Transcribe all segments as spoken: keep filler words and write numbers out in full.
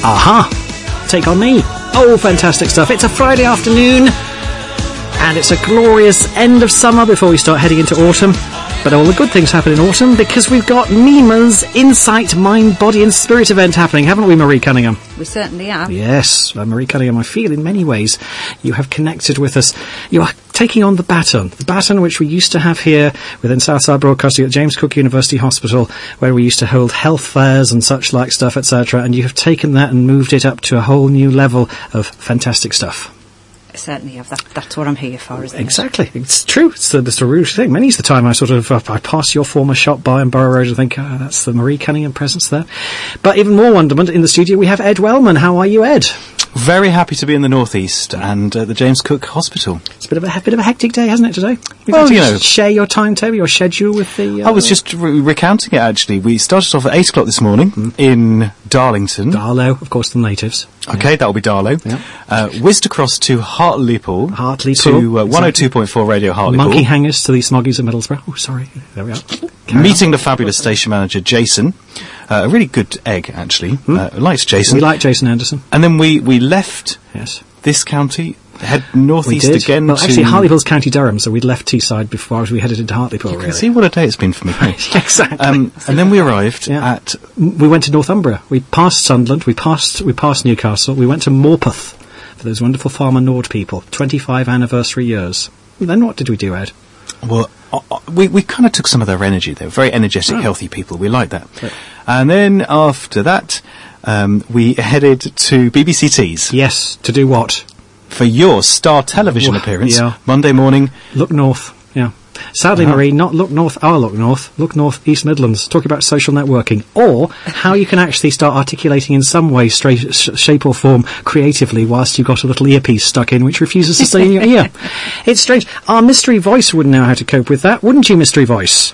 Aha! Take On Me. Oh, fantastic stuff. It's a Friday afternoon, and it's a glorious end of summer before we start heading into autumn. But all the good things happen in autumn because we've got Mima's Insight Mind, Body and Spirit event happening, haven't we, Marie Cunningham? We certainly have. Yes, uh, Marie Cunningham, I feel in many ways you have connected with us. You are taking on the baton, the baton which we used to have here within Southside Broadcasting at James Cook University Hospital, where we used to hold health fairs and such like stuff, et cetera. And you have taken that and moved it up to a whole new level of fantastic stuff. I certainly have. That, that's what I'm here for, isn't exactly. it? Exactly. It's true. It's the, it's the rude thing. Many's the time I sort of, uh, I pass your former shop by on Borough Road and think, oh, that's the Marie Cunningham presence there. But even more wonderment, in the studio we have Ed Wellman. How are you, Ed? Very happy to be in the Northeast and uh, the James Cook Hospital. It's a bit of a, a bit of a hectic day, hasn't it, today? You've well, had to you know. share your timetable, your schedule with the... Uh, I was just re- recounting it, actually. We started off at eight o'clock this morning mm. in Darlington. Darlow, of course, the natives. Okay, yeah. That'll be Darlow. Yeah. Uh, whizzed across to Hartlepool. Hartlepool. To uh, one oh two point four Radio Hartlepool. Monkey hangers to the Smoggies of Middlesbrough. Oh, sorry. There we are. Carry Meeting on. the fabulous station manager, Jason. Uh, a really good egg, actually. Hmm? Uh, likes Jason. We like Jason Anderson. And then we, we left yes. this county, head northeast again. Well, to actually, Hartlepool's County Durham, so we'd left Teesside before we headed into Hartlepool, you really. can see what a day it's been for me. Exactly. Um, and then we arrived yeah. at... We went to Northumbria. We passed Sunderland. We passed we passed Newcastle. We went to Morpeth for those wonderful Farmer Nord people. twenty-five anniversary years. And then what did we do, Ed? Well, uh, uh, we, we kind of took some of their energy. They were very energetic, oh. healthy people. We liked that. Right. And then after that, um, we headed to B B C Tees. Yes, to do what? For your Star Television well, appearance, yeah. Monday morning. Look North, yeah. Sadly, uh-huh. Marie, not Look North, our Look North, Look North, East Midlands, talking about social networking, or how you can actually start articulating in some way, straight, sh- shape or form, creatively, whilst you've got a little earpiece stuck in, which refuses to stay in your ear. It's strange. Our mystery voice wouldn't know how to cope with that, wouldn't you, mystery voice?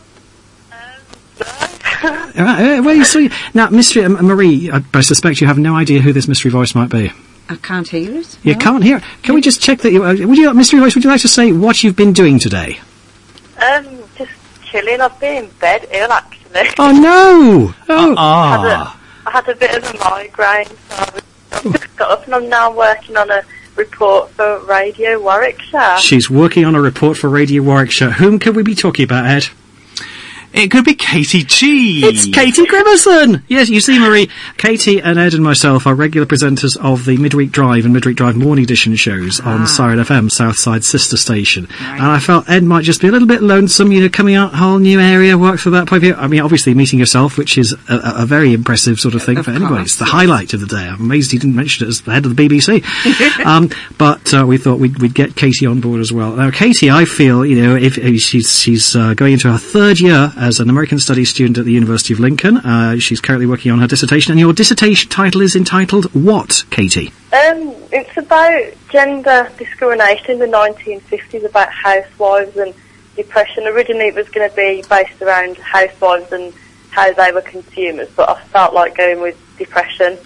uh, well, you see, now, mystery, uh, Marie, I, I suspect you have no idea who this mystery voice might be. I can't hear it. You no. can't hear it. Can we just check that you, uh, would you, mystery voice, would you like to say what you've been doing today? Um, just chilling. I've been in bed ill, actually. Oh, no! Oh. Uh-uh. I, had a, I had a bit of a migraine, so I've just got up and I'm now working on a report for Radio Warwickshire. She's working on a report for Radio Warwickshire. Whom could we be talking about, Ed? It could be Katie G. It's Katie Grimmerson! Yes, you see, Marie, Katie and Ed and myself are regular presenters of the Midweek Drive and Midweek Drive Morning Edition shows ah. on Siren F M, Southside sister station. Right. And I felt Ed might just be a little bit lonesome, you know, coming out, whole new area, work for that point of view. I mean, obviously meeting yourself, which is a, a very impressive sort of thing of for anybody. Course, it's the yes. highlight of the day. I'm amazed he didn't mention it as the head of the B B C. um, but uh, we thought we'd, we'd get Katie on board as well. Now, Katie, I feel, you know, if, if she's, she's uh, going into her third year as an American Studies student at the University of Lincoln. Uh, she's currently working on her dissertation, and your dissertation title is entitled what, Katie? Um, it's about gender discrimination in the nineteen fifties, about housewives and depression. Originally it was going to be based around housewives and how they were consumers, but I felt like going with depression.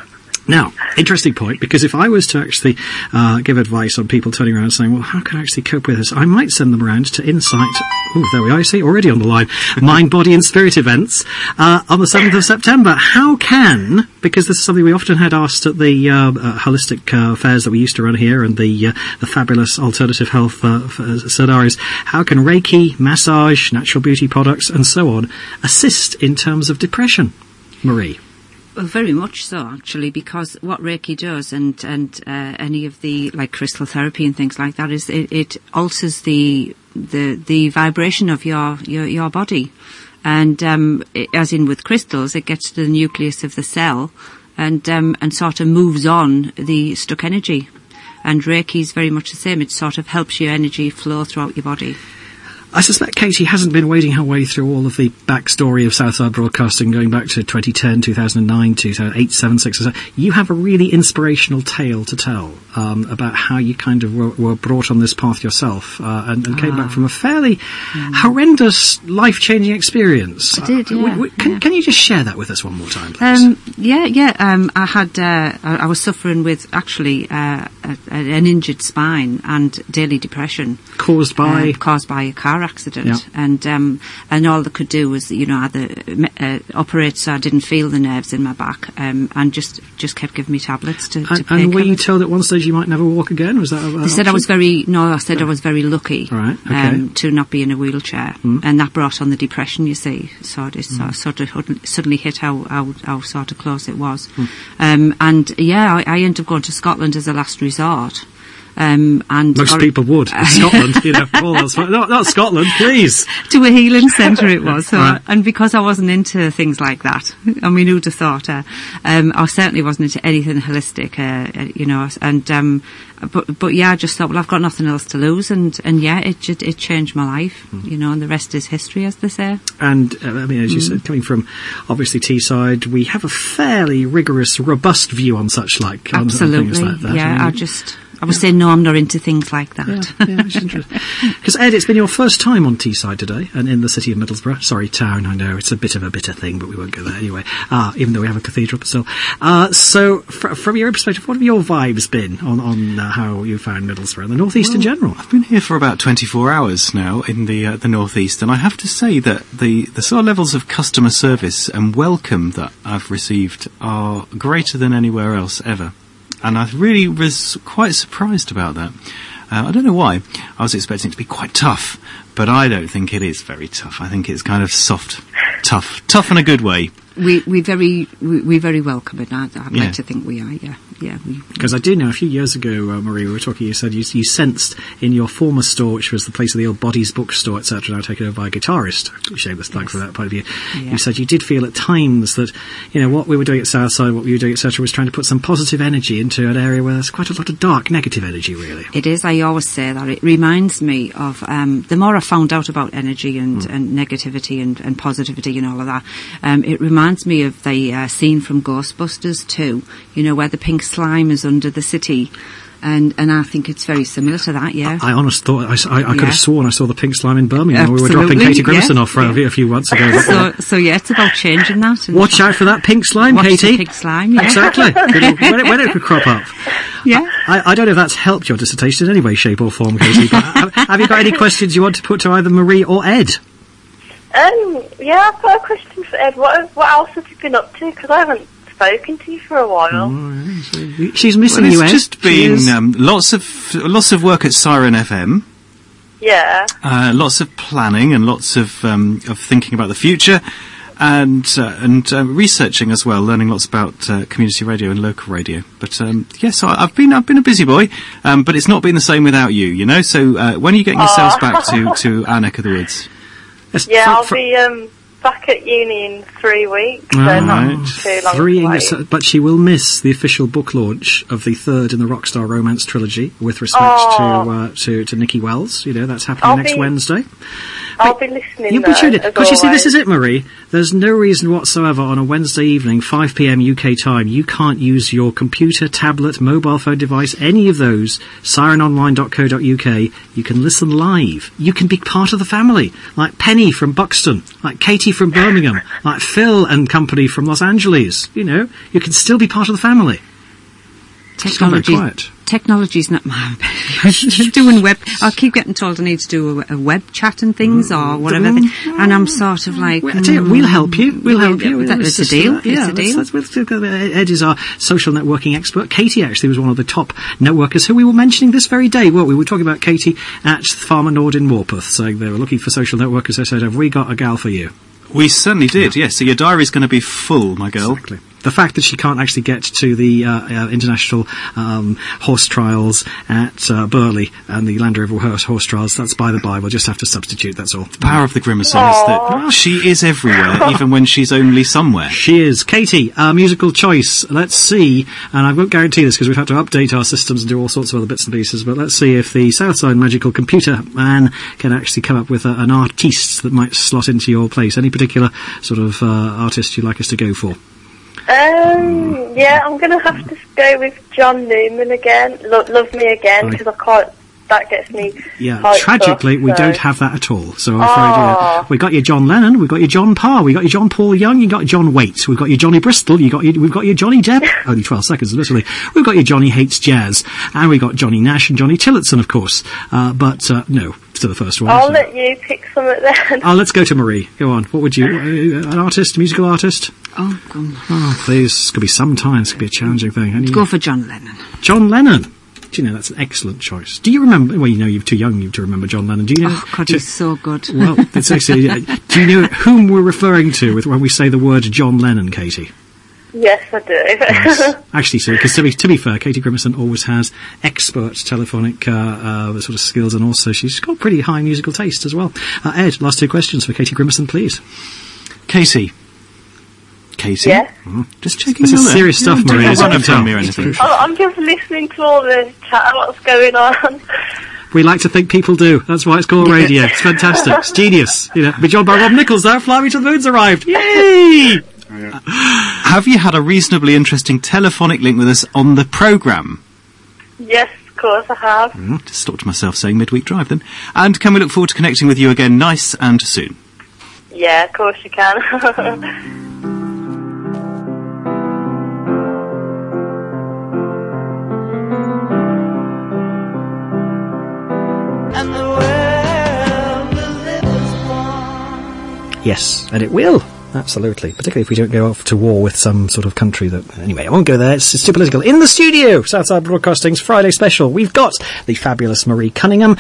Now, interesting point, because if I was to actually uh, give advice on people turning around and saying, well, how can I actually cope with this? I might send them around to Insight. Oh, there we are, you see, already on the line. Mind, Body and Spirit events uh, on the seventh of September. How can, because this is something we often had asked at the uh, uh, holistic uh, fairs that we used to run here and the uh, the fabulous alternative health uh, scenarios, how can Reiki, massage, natural beauty products and so on assist in terms of depression? Marie? Well, very much so, actually, because what Reiki does and, and uh, any of the, like, crystal therapy and things like that, is it, it alters the, the, the vibration of your, your, your body. And, um, it, as in with crystals, it gets to the nucleus of the cell and, um, and sort of moves on the stuck energy. And Reiki is very much the same. It sort of helps your energy flow throughout your body. I suspect Katie hasn't been wading her way through all of the backstory of Southside Broadcasting going back to twenty ten, two thousand nine, two thousand eight, seven, six, or so. You have a really inspirational tale to tell um, about how you kind of were, were brought on this path yourself uh, and, and came ah. back from a fairly mm. horrendous, life-changing experience. I did, yeah. Uh, w- w- can, yeah. can you just share that with us one more time, please? Um, yeah, yeah. Um, I had, uh, I, I was suffering with actually uh, a, a, an injured spine and daily depression. Caused by? Uh, caused by a car car accident, Yeah. and um, and all they could do was, you know, either uh, operate so I didn't feel the nerves in my back, um, and just just kept giving me tablets to. to And, and were you it. told at one stage you might never walk again? Was that? A, They said I was very no. I said I was very lucky, Right, okay. um, to not be in a wheelchair, Mm. and that brought on the depression. You see, so it Mm. so, sort of hud- suddenly hit how, how how sort of close it was, Mm. um, and yeah, I, I ended up going to Scotland as a last resort. Um, and Most or- people would. Scotland, you know. Oh, that's fine. Not, not Scotland, please. to a healing centre it was. So, Right. and because I wasn't into things like that, I mean, who'd have thought? Uh, um, I certainly wasn't into anything holistic, uh, you know. And um, but but yeah, I just thought, well, I've got nothing else to lose, and and yeah, it just, it changed my life, you know. And the rest is history, as they say. And, uh, I mean, as you said, coming from, obviously, Teesside, we have a fairly rigorous, robust view on such like, on, on Absolutely, things like that. yeah. I mean, I just. I was saying, no, I'm not into things like that. Yeah, yeah, it's interesting. Because, Ed, it's been your first time on Teesside today, and in the city of Middlesbrough. Sorry, town, I know, it's a bit of a bitter thing, but we won't go there anyway, uh, even though we have a cathedral, but still. Uh, so, fr- from your perspective, what have your vibes been on, on uh, how you found Middlesbrough and the North East in general? I've been here for about twenty-four hours now in the uh, the North East, and I have to say that the, the sort of levels of customer service and welcome that I've received are greater than anywhere else ever. And I really was quite surprised about that. Uh, I don't know why. I was expecting it to be quite tough, but I don't think it is very tough. I think it's kind of soft, tough, tough in a good way. We we very we we very welcoming. I'd, I'd Yeah. like to think we are. Yeah, yeah. We, Because I do know a few years ago, uh, Marie, we were talking, you said you, you sensed in your former store, which was the place of the old Bodies bookstore, et cetera, now taken over by a guitarist, shameless plug for that point of view, Yeah. you said you did feel at times that, you know, what we were doing at Southside, what we were doing, et cetera, was trying to put some positive energy into an area where there's quite a lot of dark, negative energy, really. It is. I always say that. It reminds me of um, the more I found out about energy and, Mm. and negativity and, and positivity and all of that. Um, it reminds me of the uh, scene from Ghostbusters two. You know, where the pink slime is under the city, and and I think it's very similar to that. Yeah. I honestly thought, I, s- I- I could Yeah. have sworn I saw the pink slime in Birmingham when we were Absolutely, dropping Katie Grimson yeah, off for a, yeah. a few months ago. so so yeah, it's about changing that. And Watch out for that pink slime, Watch Katie. the pink slime. Yeah. Exactly. when, it, when it could crop up. Yeah. I, I don't know if that's helped your dissertation in any way, shape or form, Katie, but have, have you got any questions you want to put to either Marie or Ed? Um, yeah, I've got a question for Ed. What, what else have you been up to? Because I haven't spoken to you for a while. She's missing Well, you, it's Ed. just She been is. um, lots of lots of work at Siren F M. Yeah. Uh, lots of planning and lots of um, of thinking about the future, and uh, and uh, researching as well, learning lots about uh, community radio and local radio. But um, yes, I, I've been I've been a busy boy, um, but it's not been the same without you. You know, so uh, when are you getting yourselves back to to our neck of the woods? Yes, Yeah, fr- I'll fr- be um, back at uni in three weeks, so Right. not too long Three to English, wait. but she will miss the official book launch of the third in the Rockstar Romance trilogy with respect Oh. to, uh, to to Nikki Wells. You know, that's happening I'll next be- Wednesday. I'll be listening You'll though, be tuned in. as Because you see, this always. is it, Marie. There's no reason whatsoever on a Wednesday evening, five p.m. U K time, you can't use your computer, tablet, mobile phone device, any of those, siren online dot co dot U K. You can listen live. You can be part of the family. Like Penny from Buxton, like Katie from Birmingham, like Phil and company from Los Angeles. You know, you can still be part of the family. It's gone very Technology. quiet. Technology's not my. Doing web. I keep getting told I need to do a, a web chat and things or whatever, Mm. and I'm sort of like. Well, I tell you, we'll help you. We'll Yeah, help you. that- Let's it's just a do deal. that. Yeah, It's a deal. let's- let's- let's- Ed is our social networking expert. Katie actually was one of the top networkers who we were mentioning this very day. Well, we were talking about Katie at Farmer Nord in Morpeth, saying they were looking for social networkers. They said, "Have we got a gal for you?" We certainly did. Yes. So your diary's going to be full, my girl. Exactly. The fact that she can't actually get to the uh, uh, international um, horse trials at uh, Burley and the Land Rover horse, horse trials, that's by the by. We'll just have to substitute, that's all. Power of the Grimacer is that she is everywhere, even when she's only somewhere. She is. Katie, our musical choice. Let's see, and I won't guarantee this because we've had to update our systems and do all sorts of other bits and pieces, but let's see if the Southside Magical Computer Man can actually come up with a, an artiste that might slot into your place. Any particular sort of uh, artist you'd like us to go for? Um, yeah, I'm going to have to go with John Newman again. Lo- Love Me Again, Right. because I can't that gets me. Yeah, hyped tragically, up, we so. don't have that at all. So I'm afraid, uh, we got your John Lennon, we got your John Parr, we got your John Paul Young, you got John Waite, we've got your Johnny Bristol, you got your, we've got your Johnny Depp. Only twelve seconds, literally. We've got your Johnny Hates Jazz, and we got Johnny Nash and Johnny Tillotson, of course. Uh, but uh, no, to the first one. I'll so. let you pick something then. Oh, let's go to Marie. Go on. What would you? Uh, an artist, a musical artist? Oh, come. Oh, please. This could be some time. This could be a challenging thing. Any, Go for John Lennon. John Lennon. Do you know, that's an excellent choice. Do you remember, well, you know, you're too young to remember John Lennon. Do you know? Oh, God, to, he's so good. Well, it's actually, uh, do you know whom we're referring to with when we say the word John Lennon, Katie? Yes, I do. Yes. Actually, so, because to be, to be fair, Katie Grimmerson always has expert telephonic uh, uh, sort of skills, and also she's got pretty high musical taste as well. Uh, Ed, last two questions for Katie Grimmerson, please. Katie. Katie? Yeah? Mm, just checking. This is there. serious stuff, Don't Maria, as you run can up on tell. me or anything. Oh, I'm just listening to all the chat, what's going on. We like to think people do. That's why it's called radio. It's fantastic. It's genius. You know, be joined by Rob Nichols there. Fly Me to the Moon's arrived. Yay! Have you had a reasonably interesting telephonic link with us on the programme? Yes, of course I have. Mm, just stopped myself saying midweek drive then. And can we look forward to connecting with you again nice and soon? Yeah, of course you can. Yes, and it will. Absolutely. Particularly if we don't go off to war with some sort of country that... Anyway, I won't go there. It's, it's too political. In the studio, Southside Broadcasting's Friday special, we've got the fabulous Marie Cunningham.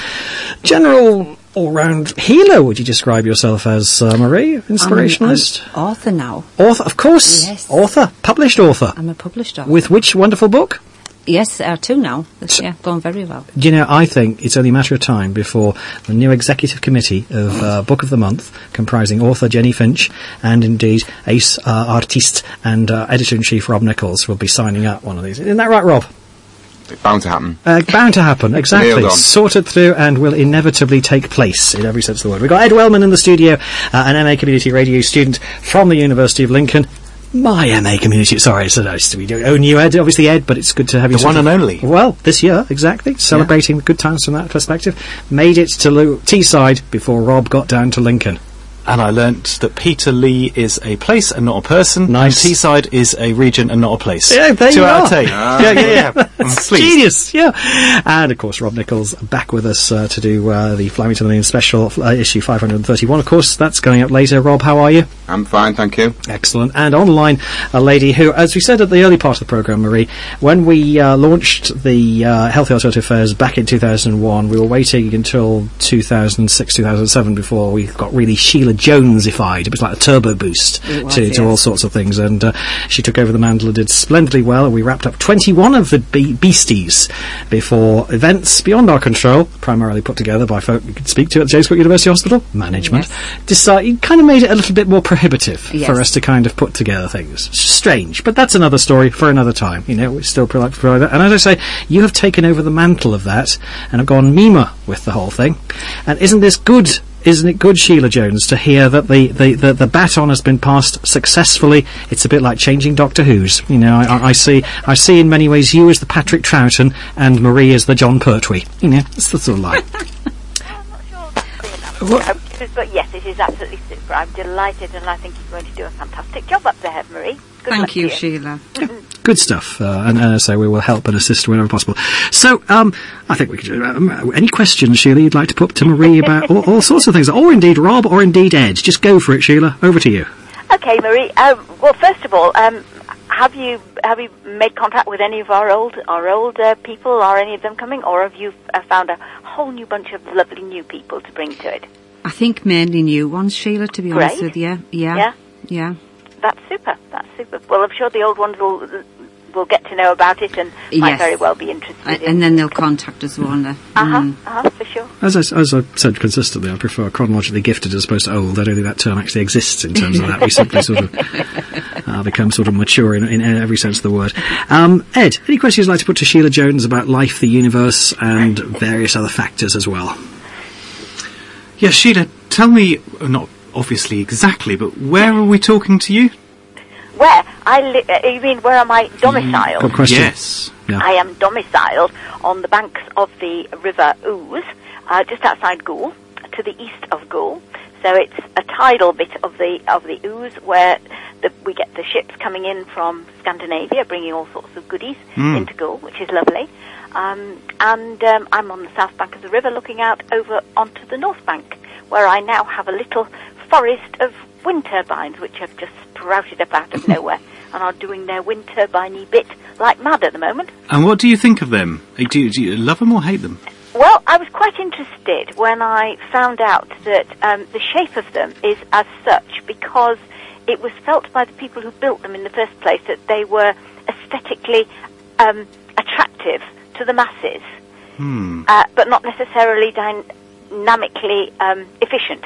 General all-round healer, would you describe yourself as, uh, Marie? Inspirationalist? I'm, I'm author now. Author, of course. Yes. Author. Published author. I'm a published author. With which wonderful book? Yes, uh, two now. That's, yeah, going very well. Do you know, I think it's only a matter of time before the new executive committee of uh, Book of the Month, comprising author Jenny Finch and indeed ace uh, artiste and uh, editor-in-chief Rob Nichols, will be signing up one of these. Isn't that right, Rob? It's bound to happen. Uh, bound to happen, exactly. Nailed on. Sorted through and will inevitably take place in every sense of the word. We've got Ed Wellman in the studio, uh, an M A Community Radio student from the University of Lincoln. My M A Community, sorry, it's nice to be own you, Ed, obviously Ed, but it's good to have you. The one and only. Well, this year, exactly, celebrating the good times from that perspective. Made it to Lu- Teesside before Rob got down to Lincoln. And I learnt that Peter Lee is a place and not a person. Nice. And Teesside is a region and not a place. Yeah, there Two you out are. of ten. Yeah, yeah, yeah. That's Please. genius, yeah. And of course, Rob Nichols back with us uh, to do uh, the Fly Me to the Moon special, uh, issue five hundred thirty-one. Of course, that's going up later. Rob, how are you? I'm fine, thank you. Excellent. And online, a lady who, as we said at the early part of the programme, Marie, when we uh, launched the uh, Healthy Alternative Fairs back in two thousand one, we were waiting until two thousand six, two thousand seven before we got really Sheila Jones-ified. It was like a turbo boost was, to, yes. to all sorts of things. And uh, she took over the mantle and did splendidly well. And we wrapped up twenty-one of the be- beasties before events beyond our control, primarily put together by folk we could speak to at the James Cook University Hospital, management, Yes. decide, kind of made it a little bit more prohibitive Yes. for us to kind of put together things. Strange, but that's another story for another time. You know, we still pro- like to provide that. And as I say, you have taken over the mantle of that and have gone Mima with the whole thing. And isn't this good? Isn't it good, Sheila Jones, to hear that the, the, the, the baton has been passed successfully? It's a bit like changing Doctor Who's. You know, I, I, I see I see in many ways you as the Patrick Troughton and Marie as the John Pertwee. You know, it's the sort of line. I'm not sure. What? But yes, it is absolutely super. I'm delighted, and I think you're going to do a fantastic job up there, Marie. Good luck Thank to you, Sheila. Good stuff, uh, and uh, so we will help and assist wherever possible. So, um, I think we could. Um, any questions, Sheila, you'd like to put to Marie about all, all sorts of things, or indeed Rob, or indeed Ed? Just go for it, Sheila. Over to you. Okay, Marie. Um, well, first of all, um, have you have you made contact with any of our old our old uh, people? Are any of them coming, or have you uh, found a whole new bunch of lovely new people to bring to it? I think mainly new ones, Sheila, to be Great. honest with you. Yeah. Yeah. Yeah. That's super. That's super. Well, I'm sure the old ones will will get to know about it and might Yes. very well be interested. Uh, in and then they'll contact us, won't they? Uh huh. Mm. Uh huh. For sure. As I, as I said consistently, I prefer chronologically gifted as opposed to old. I don't think that term actually exists in terms of that. We simply sort of uh, become sort of mature in, in every sense of the word. Um, Ed, any questions you'd like to put to Sheila Jones about life, the universe, and various other factors as well? Yeah, Sheila, tell me, not obviously exactly, but where are we talking to you? Where I li- uh, you mean where am I domiciled? Good question. Yes. Yeah. I am domiciled on the banks of the River Ouse, uh, just outside Goole, to the east of Goole. So it's a tidal bit of the of the Ouse where the, we get the ships coming in from Scandinavia, bringing all sorts of goodies Mm. into Goole, which is lovely. Um, and um, I'm on the south bank of the river, looking out over onto the north bank, where I now have a little forest of wind turbines, which have just sprouted up out of nowhere and are doing their wind turbine-y bit like mad at the moment. And what do you think of them? Uh, Do you, do you love them or hate them? Well, I was quite interested when I found out that um, the shape of them is as such because it was felt by the people who built them in the first place that they were aesthetically um, attractive to the masses, Hmm. uh, but not necessarily dynamically um, efficient.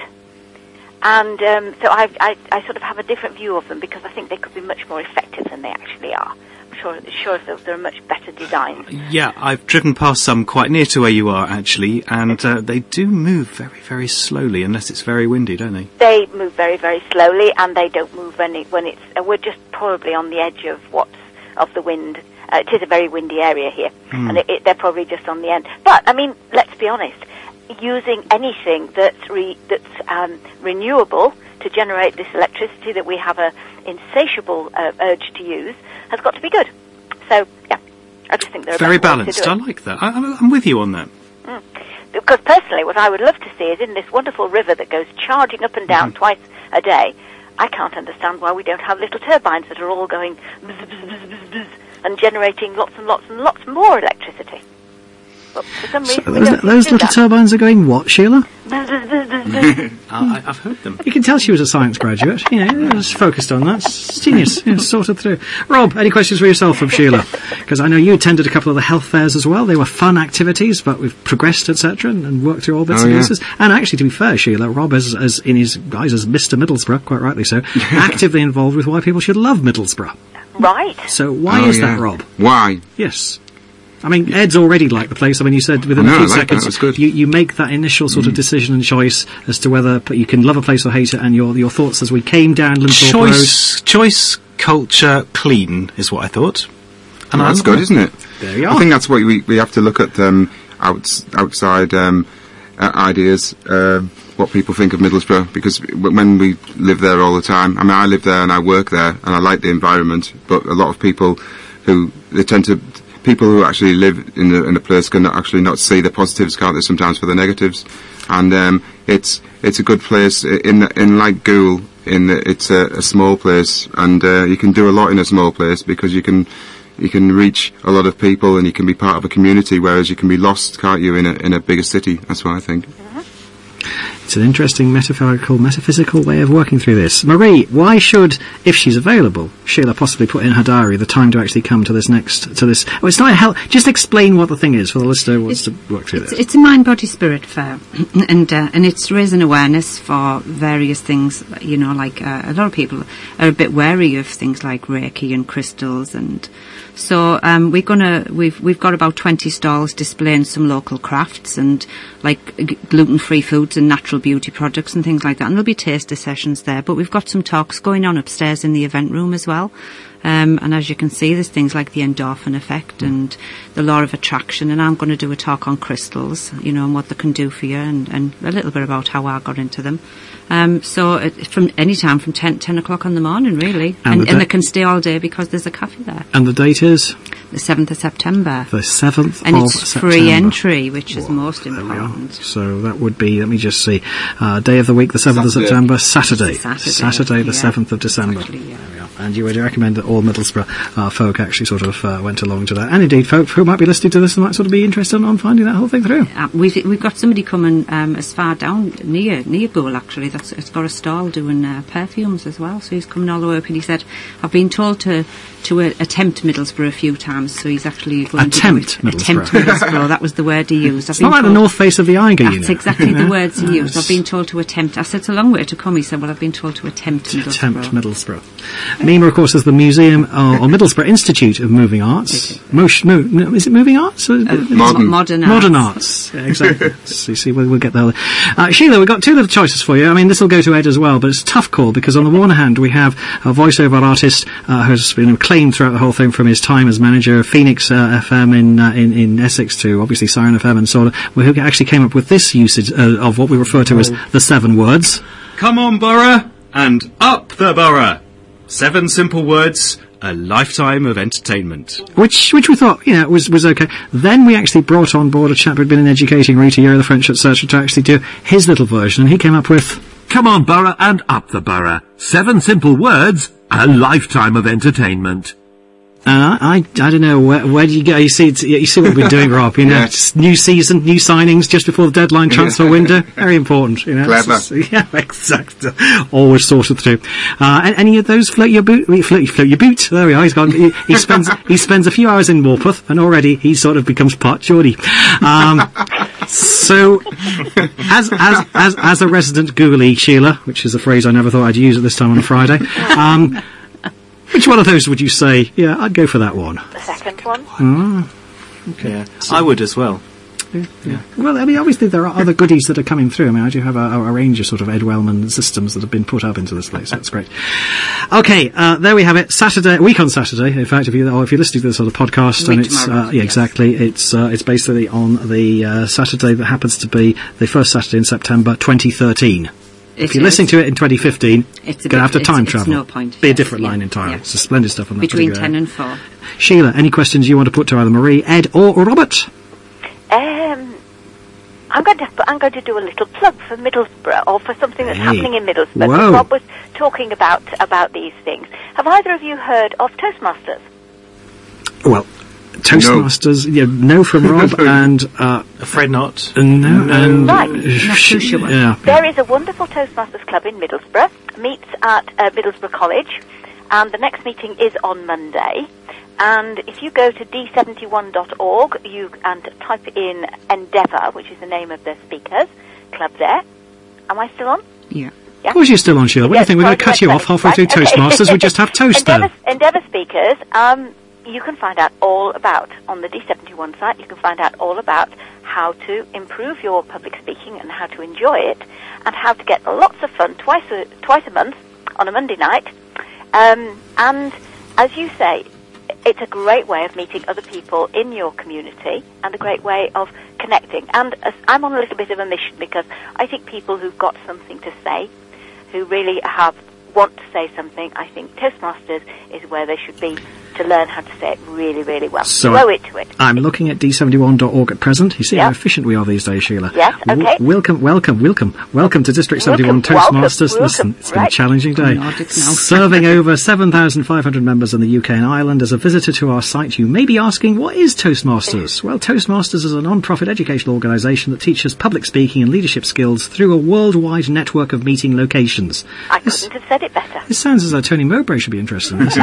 And um, so I, I, I sort of have a different view of them because I think they could be much more effective than they actually are. I'm sure, sure they're, they're much better designed. Yeah, I've driven past some quite near to where you are, actually, and uh, they do move very, very slowly, unless it's very windy, don't they? They move very, very slowly, and they don't move when, it, when it's... Uh, we're just probably on the edge of what's of the wind. Uh, it is a very windy area here, Mm. and it, it, they're probably just on the end. But, I mean, let's be honest, using anything that's re, that's um, renewable to generate this electricity that we have a insatiable uh, urge to use has got to be good. So, yeah, I just think they're Very a better way to balanced. do I it. like that. I, I'm I'm with you on that. Mm. Because personally, what I would love to see is in this wonderful river that goes charging up and down Mhm. twice a day, I can't understand why we don't have little turbines that are all going bzz, bzz, bzz, bzz, bzz, and generating lots and lots and lots more electricity. But for some reason, So we those don't those do little that. turbines are going what, Sheila? Bzz, bzz, bzz, bzz, bzz. I, I've heard them. You can tell she was a science graduate. You know, was focused on that. It's genius. Yeah, sorted through. Rob, any questions for yourself from Sheila? Because I know you attended a couple of the health fairs as well. They were fun activities, but we've progressed, et cetera, and, and worked through all bits Oh, and yeah. pieces. And actually, to be fair, Sheila, Rob, as, as in his guise as Mister Middlesbrough, quite rightly so, actively involved with why people should love Middlesbrough. Right. So why Oh, is yeah. that, Rob? Why? Yes. I mean, Ed's already liked the place. I mean, you said within I know, a few I like that. seconds, That's good. You, you make that initial sort of decision and choice as to whether but you can love a place or hate it, and your your thoughts as we came down Linthorpe Road. Choice, choice, culture, clean is what I thought. And Oh, I that's love good, that. isn't it? There you I are. think that's what we we have to look at um, outs, outside um, uh, ideas, um what people think of Middlesbrough, because w- when we live there all the time, I mean, I live there and I work there and I like the environment, but a lot of people who they tend to people who actually live in the in the place can actually not see the positives, can't they? Sometimes for the negatives, and um, it's it's a good place in the, in like Goole. In the, it's a, a small place, and uh, you can do a lot in a small place because you can. You can reach a lot of people and you can be part of a community, whereas you can be lost, can't you, in a in a bigger city? That's what I think. It's an interesting metaphorical, metaphysical way of working through this. Marie, why should, if she's available, Sheila possibly put in her diary the time to actually come to this next, to this, oh, it's not a hell, just explain what the thing is for the listener who wants It's- to work through It's, this. it's a mind, body, spirit fair, and uh, and it's raising awareness for various things. You know, like uh, a lot of people are a bit wary of things like Reiki and crystals, and so um, we're gonna we've we've got about twenty stalls displaying some local crafts and like g- gluten-free foods and natural beauty products and things like that. And there'll be taster sessions there, but we've got some talks going on upstairs in the event room as well. Um, and as you can see, there's things like the endorphin effect and the law of attraction. And I'm going to do a talk on crystals, you know, and what they can do for you, and, and a little bit about how I got into them. Um, so it, from any time from ten, ten o'clock in the morning, really. And And, the and da- they can stay all day because there's a cafe there. And the date is The seventh of September. the seventh And of it's September. free entry, which is Whoa, most there we are. important. So that would be, let me just see, uh, day of the week, the seventh of Saturday. September, Saturday. Saturday, Saturday, the yeah. seventh of December. Exactly, yeah. There we are. And you would recommend that all Middlesbrough uh, folk actually sort of uh, went along to that. And indeed, folk who might be listening to this and might sort of be interested on finding that whole thing through. Uh, we've we've got somebody coming um, as far down near near Goole actually. That's it's got a stall doing uh, perfumes as well. So he's coming all the way up, and he said, "I've been told to to uh, attempt Middlesbrough a few times." So he's actually going Attempt to do it. Middlesbrough. Attempt Middlesbrough. That was the word he used. I've It's not like the told- north face of the Eiger, you That's know. exactly the words he used. Yes. I've been told to attempt. I said it's a long way to come. He said, "Well, I've been told to attempt Middlesbrough." Attempt Middlesbrough. MEMA, of course, is the Museum uh, or Middlesbrough Institute of Moving Arts. Motion, mo- no, is it Moving Arts? Or, Uh, Modern. modern arts. Modern arts, yeah, exactly. So you see, we'll, we'll get there. Uh, Sheila, we've got two little choices for you. I mean, this will go to Ed as well, but it's a tough call because on the one hand, we have a voiceover artist uh, who's been acclaimed throughout the whole thing from his time as manager of Phoenix uh, F M in, uh, in in Essex to obviously Siren F M and so on, who actually came up with this usage uh, of what we refer to as the seven words. Come on, Borough, and up the Borough. Seven simple words, a lifetime of entertainment. Which, which we thought, you know, was, was okay. Then we actually brought on board a chap who'd been in educating, Rita Yeo, the French at Search, to actually do his little version, and he came up with... Come on, Borough, and up the Borough. Seven simple words, a lifetime of entertainment. Uh, I, I don't know, where, where do you go? You see, it's, you see what we've been doing, Rob, you know, Yeah. just new season, new signings just before the deadline transfer window. Very important, you know. Clever. It's just- yeah, exactly. Always sorted through. Uh, a- any of those float your boot, float, float your boot? There we are, he's gone. He, he spends, he spends a few hours in Morpeth, and already he sort of becomes part Geordie. Um, so, as, as, as, as a resident Googly, Sheila, which is a phrase I never thought I'd use at this time on a Friday, um, which one of those would you say? Yeah, I'd go for that one. The second one. Okay. Yeah. I would as well. Yeah. Well, I mean, obviously there are other goodies that are coming through. I mean, I do have a, a range of sort of Ed Wellman systems that have been put up into this place. So that's great. Okay, uh, there we have it. Saturday, week on Saturday. In fact, if you or if you're listening to this sort of podcast, Week and it's tomorrow, uh, yeah, yes. exactly. It's uh, it's basically on the uh, Saturday that happens to be the first Saturday in September, twenty thirteen. If It you're is. listening to it in twenty fifteen, It's you're a going to have to bit- time it's- it's travel. no point, Be a yes, different yeah, line entirely. yeah. It's a splendid stuff on that. Between particular ten area. and four. Sheila, any questions you want to put to either Marie, Ed, or Robert? Um, I'm going to I'm going to do a little plug for Middlesbrough, or for something that's Hey. happening in Middlesbrough. Whoa. Rob was talking about about these things. Have either of you heard of Toastmasters? Well, Toastmasters, yeah, no from Rob, and uh, Afraid not. no, and Right. Not too sure. yeah. There is a wonderful Toastmasters club in Middlesbrough. Meets at uh, Middlesbrough College, and the next meeting is on Monday. And if you go to d seventy-one dot org, you and type in Endeavour, which is the name of the speakers club there. Am I still on? Yeah. Of course you're still on, Sheila. What do you Yes, think? We're going sorry, to cut the you off halfway website. through Right, okay. Toastmasters. We just have toast Endeavour, then. Endeavour speakers, um, you can find out all about, on the D seventy-one site, you can find out all about how to improve your public speaking and how to enjoy it, and how to get lots of fun twice a, twice a month on a Monday night. Um, and as you say, it's a great way of meeting other people in your community and a great way of connecting. And as I'm on a little bit of a mission because I think people who've got something to say, who really have want to say something, I think Toastmasters is where they should be to learn how to say it really, really well. So Throw I- it to it. I'm looking at d seventy-one dot org at present. You see how Yeah. efficient we are these days, Sheila. Yes, W- okay. welcome, welcome, welcome. Welcome to District seventy-one Welcome, welcome, Toastmasters. welcome. Listen, it's been a Right. challenging day. Nordics now. Serving over seven thousand five hundred members in the U K and Ireland. As a visitor to our site, you may be asking, what is Toastmasters? Well, Toastmasters is a non-profit educational organisation that teaches public speaking and leadership skills through a worldwide network of meeting locations. I This- couldn't have said it better. This sounds as though Tony Mowbray should be interested in this.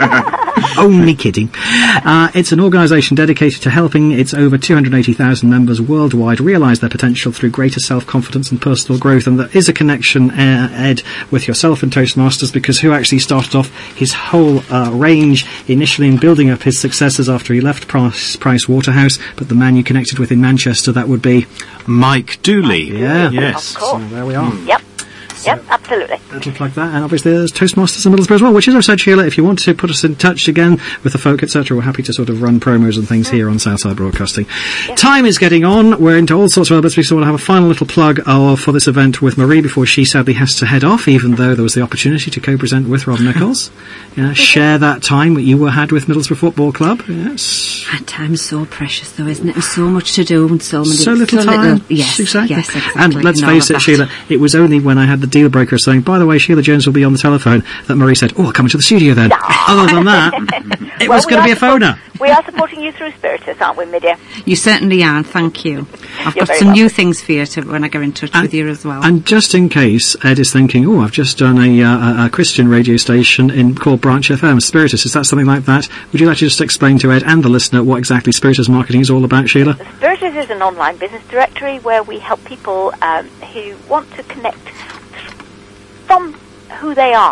Only kidding. Uh, it's an organisation dedicated to helping its over two hundred eighty thousand members worldwide realise their potential through greater self-confidence and personal growth. And there is a connection, uh, Ed, with yourself and Toastmasters, because who actually started off his whole uh, range initially in building up his successes after he left Price, Price Waterhouse, but the man you connected with in Manchester, that would be... Mike Dooley. Yeah. Yes. Of course. So there we are. Yep. Yep, absolutely. Little plug that, and obviously there's Toastmasters in Middlesbrough as well, which is, I've said, Sheila, if you want to put us in touch again with the folk, et cetera, we're happy to sort of run promos and things here on Southside Broadcasting. Time is getting on, we're into all sorts of others, we sort of have a final little plug uh, for this event with Marie before she sadly has to head off, even though there was the opportunity to co-present with Rob Nichols. Yeah, share that time that you were had with Middlesbrough Football Club. Yes. And time's so precious, though, isn't it? And so much to do and so many... So little time. yes, exactly. yes, exactly. And let's all face of it, that. Sheila, it was only when I had the deal breaker saying, by the way, Sheila Jones will be on the telephone, that Marie said, oh, I'll come into the studio then. Other than that, it Well, was we going to are be a support- phoner. We are supporting you through Spiritus, aren't we, Midia? You certainly are, thank you. I've You're got very some new welcome. things for you to, when I get in touch And- with you as well. And just in case Ed is thinking, oh, I've just done a, uh, a Christian radio station in called Branch F M, Spiritus, is that something like that? Would you like to just explain to Ed and the listener what exactly Spiritus marketing is all about, Sheila? Spiritus is an online business directory where we help people um, who want to connect from who they are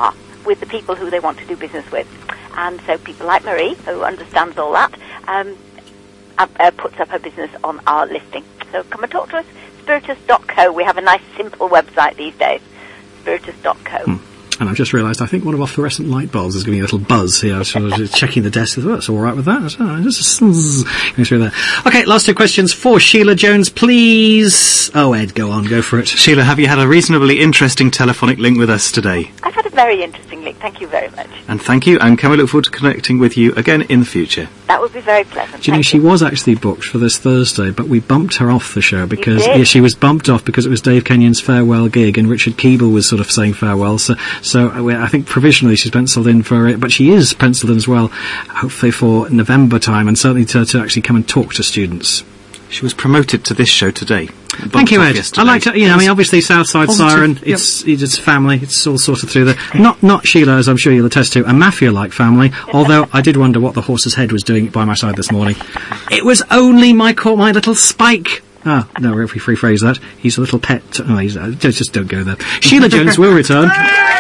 with the people who they want to do business with. And so people like Marie, who understands all that, um, uh, uh, puts up her business on our listing. So come and talk to us, spiritus dot co. We have a nice, simple website these days, spiritus dot co. Hmm. And I've just realised I think one of our fluorescent light bulbs is giving me a little buzz here. I was sort of checking the desk. Oh, it's all right with that. Oh, just going through there. Okay, last two questions for Sheila Jones, please. Oh, Ed, go on, go for it. Sheila, have you had a reasonably interesting telephonic link with us today? I've had a very interesting link. Thank you very much. And thank you, and can we look forward to connecting with you again in the future? That would be very pleasant. Do you know, she was actually booked for this Thursday, but we bumped her off the show because yeah, she was bumped off because it was Dave Kenyon's farewell gig, and Richard Keeble was sort of saying farewell. So, so I think provisionally she's penciled in for it, but she is penciled in as well, hopefully for November time, and certainly to, to actually come and talk to students. She was promoted to this show today. Thank you, Ed. I like to, you know, I mean, obviously Southside Siren, it's, yep. it's family, it's all sorted through there. Not, not Sheila, as I'm sure you'll attest to, a mafia-like family, although I did wonder what the horse's head was doing by my side this morning. It was only my, my little Spike. Ah, no, if we rephrase that, he's a little pet. Oh, he's, uh, just don't go there. Sheila Jones will return.